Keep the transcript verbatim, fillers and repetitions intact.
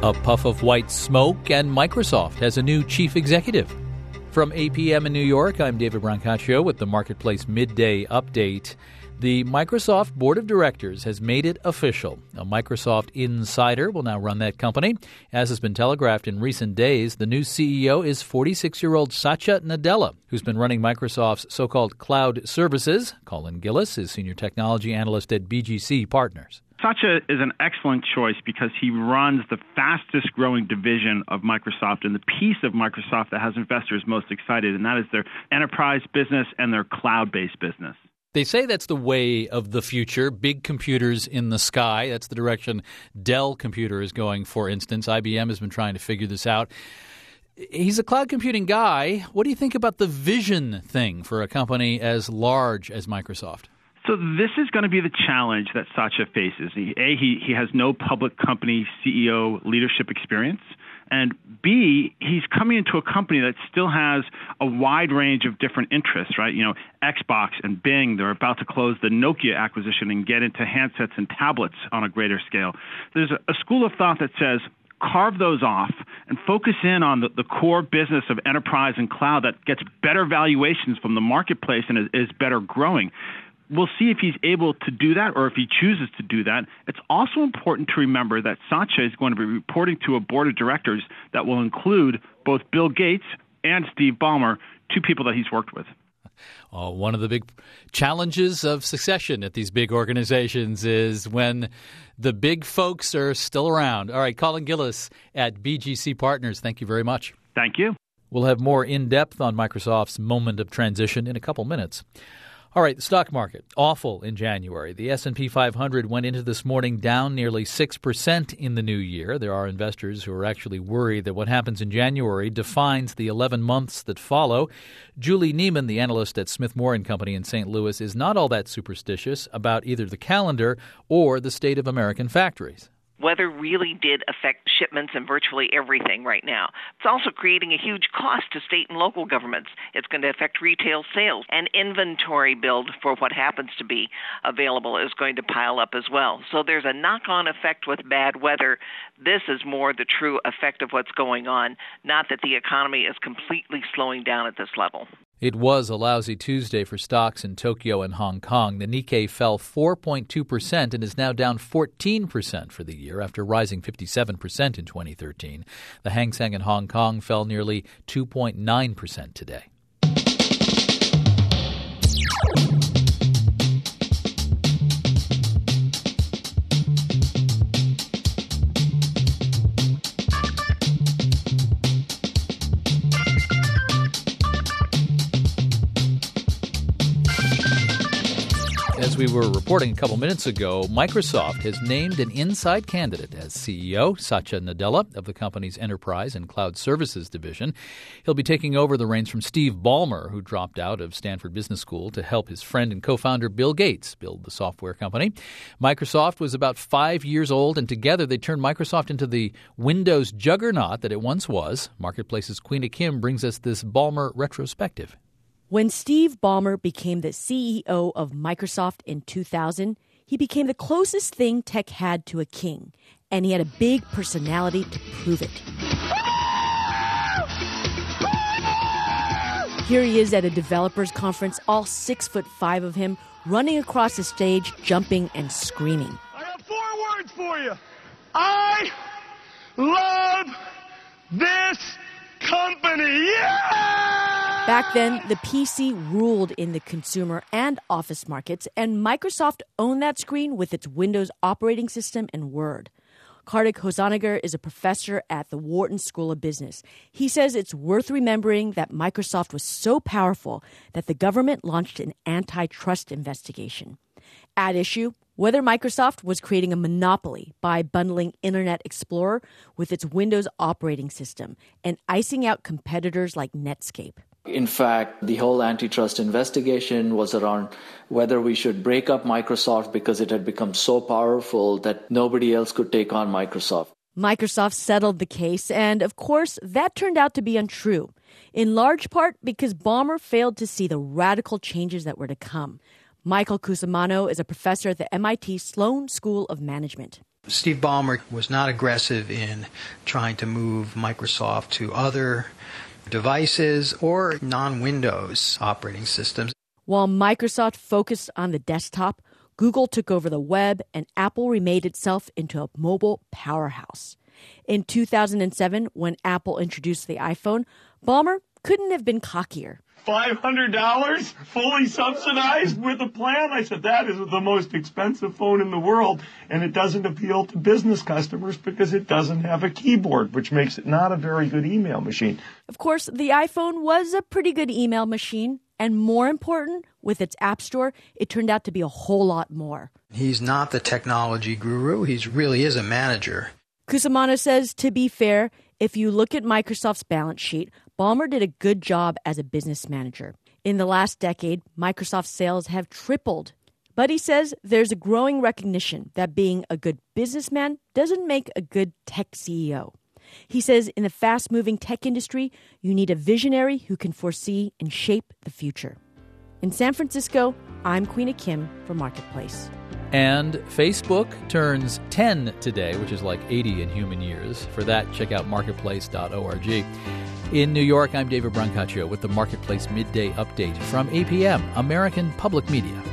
A puff of white smoke, and Microsoft has a new chief executive. From eight p.m. in New York, I'm David Brancaccio with the Marketplace Midday Update. The Microsoft Board of Directors has made it official. A Microsoft insider will now run that company. As has been telegraphed in recent days, the new C E O is forty-six-year-old Satya Nadella, who's been running Microsoft's so-called cloud services. Colin Gillis is senior technology analyst at B G C Partners. Satya is an excellent choice because he runs the fastest growing division of Microsoft and the piece of Microsoft that has investors most excited, and that is their enterprise business and their cloud-based business. They say that's the way of the future, big computers in the sky. That's the direction Dell Computer is going, for instance. I B M has been trying to figure this out. He's a cloud computing guy. What do you think about the vision thing for a company as large as Microsoft? So this is going to be the challenge that Satya faces. He, A, he, he has no public company C E O leadership experience. And B, he's coming into a company that still has a wide range of different interests, right? You know, Xbox and Bing, they're about to close the Nokia acquisition and get into handsets and tablets on a greater scale. There's a, a school of thought that says carve those off and focus in on the, the core business of enterprise and cloud that gets better valuations from the marketplace and is, is better growing. We'll see if he's able to do that or if he chooses to do that. It's also important to remember that Satya is going to be reporting to a board of directors that will include both Bill Gates and Steve Ballmer, two people that he's worked with. Oh, one of the big challenges of succession at these big organizations is when the big folks are still around. All right, Colin Gillis at B G C Partners, thank you very much. Thank you. We'll have more in-depth on Microsoft's moment of transition in a couple minutes. All right, the stock market, awful in January. The S and P five hundred went into this morning down nearly six percent in the new year. There are investors who are actually worried that what happens in January defines the eleven months that follow. Julie Neiman, the analyst at Smith Moore and Company in Saint Louis, is not all that superstitious about either the calendar or the state of American factories. Weather really did affect shipments and virtually everything right now. It's also creating a huge cost to state and local governments. It's going to affect retail sales, and inventory build for what happens to be available is going to pile up as well. So there's a knock-on effect with bad weather. This is more the true effect of what's going on, not that the economy is completely slowing down at this level. It was a lousy Tuesday for stocks in Tokyo and Hong Kong. The Nikkei fell four point two percent and is now down fourteen percent for the year after rising fifty-seven percent in twenty thirteen. The Hang Seng in Hong Kong fell nearly two point nine percent today. As we were reporting a couple minutes ago, Microsoft has named an inside candidate as C E O, Satya Nadella, of the company's Enterprise and Cloud Services division. He'll be taking over the reins from Steve Ballmer, who dropped out of Stanford Business School to help his friend and co-founder Bill Gates build the software company. Microsoft was about five years old, and together they turned Microsoft into the Windows juggernaut that it once was. Marketplace's Queena Kim brings us this Ballmer retrospective. When Steve Ballmer became the C E O of Microsoft in two thousand, he became the closest thing tech had to a king, and he had a big personality to prove it. Here he is at a developers conference, all six foot five of him, running across the stage, jumping and screaming. I have four words for you. I love this company. Yeah! Back then, the P C ruled in the consumer and office markets, and Microsoft owned that screen with its Windows operating system and Word. Kartik Hosannagar is a professor at the Wharton School of Business. He says it's worth remembering that Microsoft was so powerful that the government launched an antitrust investigation. At issue, whether Microsoft was creating a monopoly by bundling Internet Explorer with its Windows operating system and icing out competitors like Netscape. In fact, the whole antitrust investigation was around whether we should break up Microsoft because it had become so powerful that nobody else could take on Microsoft. Microsoft settled the case, and of course, that turned out to be untrue, in large part because Ballmer failed to see the radical changes that were to come. Michael Cusimano is a professor at the M I T Sloan School of Management. Steve Ballmer was not aggressive in trying to move Microsoft to other devices or non-Windows operating systems. While Microsoft focused on the desktop, Google took over the web, and Apple remade itself into a mobile powerhouse. In two thousand seven, when Apple introduced the iPhone, Ballmer couldn't have been cockier. five hundred dollars fully subsidized with a plan? I said, that is the most expensive phone in the world, and it doesn't appeal to business customers because it doesn't have a keyboard, which makes it not a very good email machine. Of course, the iPhone was a pretty good email machine, and more important, with its App Store, it turned out to be a whole lot more. He's not the technology guru. He really is a manager. Cusimano says, to be fair, if you look at Microsoft's balance sheet, Ballmer did a good job as a business manager. In the last decade, Microsoft's sales have tripled. But he says there's a growing recognition that being a good businessman doesn't make a good tech C E O. He says in the fast-moving tech industry, you need a visionary who can foresee and shape the future. In San Francisco, I'm Queena Kim for Marketplace. And Facebook turns ten today, which is like eighty in human years. For that, check out marketplace dot org. In New York, I'm David Brancaccio with the Marketplace Midday Update from A P M, American Public Media.